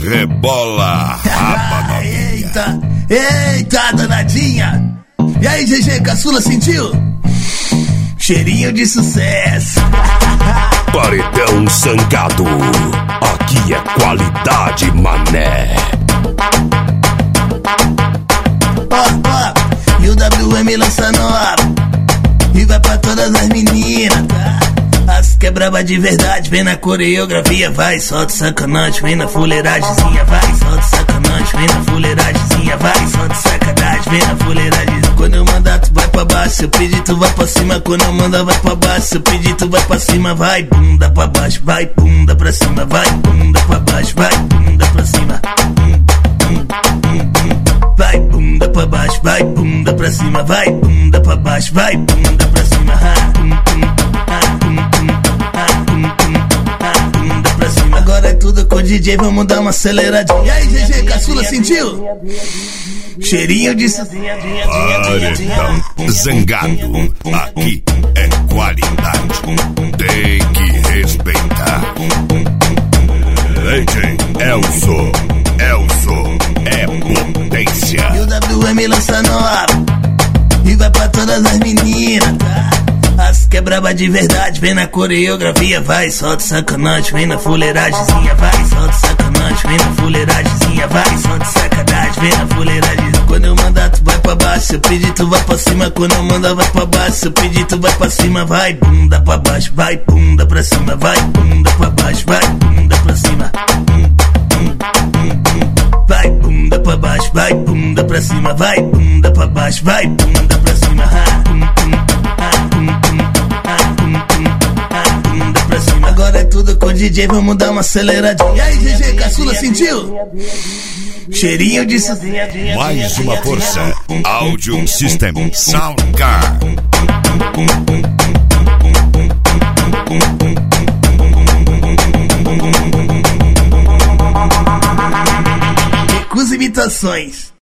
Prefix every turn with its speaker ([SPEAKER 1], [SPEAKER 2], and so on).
[SPEAKER 1] Rebola, raba
[SPEAKER 2] novinha. Eita, danadinha. E aí, GG, caçula, sentiu? Cheirinho de sucesso.
[SPEAKER 1] Paredão Zangado. Aqui é qualidade, mané.
[SPEAKER 2] E o WM lança nova e vai pra todas as meninas, tá? As que é braba de verdade, vem na coreografia, vai, solta sacanagem, vem na fuleiragemzinha, vai, solta sacanagem, vem na fuleiragemzinha, vai, solta sacanagem, vem na fuleiragem. Quando eu mandar tu vai pra baixo, se eu pedir tu vai pra cima, quando eu mandar vai pra baixo, se eu pedir tu vai pra cima, vai, bunda pra baixo, vai, bunda pra cima, vai, bunda pra baixo, vai, bunda pra cima. Vai, bunda pra baixo, vai, bunda pra cima, vai, bunda pra baixo, vai, bunda pra cima. Bunda pra cima. Agora é tudo com o DJ, vamos dar uma aceleradinha. E aí, GG, caçula, sentiu? Cheirinho de
[SPEAKER 1] Paredão Zangado. Aqui é qualidade. Tem que respeitar. DJ Elzo é potência.
[SPEAKER 2] E o WM lança nova e vai pra todas as meninas, tá? As que é braba de verdade, vem na coreografia, vai, solta sacanagem, vem na fuleiragemzinha, vai, solta sacanagem, vem na fuleiragemzinha, vai, solta sacanagem, vem na fuleiragem. Quando eu mandar tu vai pra baixo, se eu pedir tu vai pra cima, quando eu mandar vai pra baixo, se eu pedir tu vai pra cima, vai, bunda pra baixo, vai, bunda pra cima, vai, bunda pra baixo, vai, bunda pra cima. Vai, bunda pra baixo, vai, bunda pra cima, vai, bunda pra baixo, vai, bunda pra cima. Bunda pra cima. Agora é tudo com o DJ, vamos dar uma aceleradinha. E aí, GG, caçula, sentiu? Cheirinho de sucesso.
[SPEAKER 1] Mais uma força. Audio System Soundcar.
[SPEAKER 2] Recusa imitações.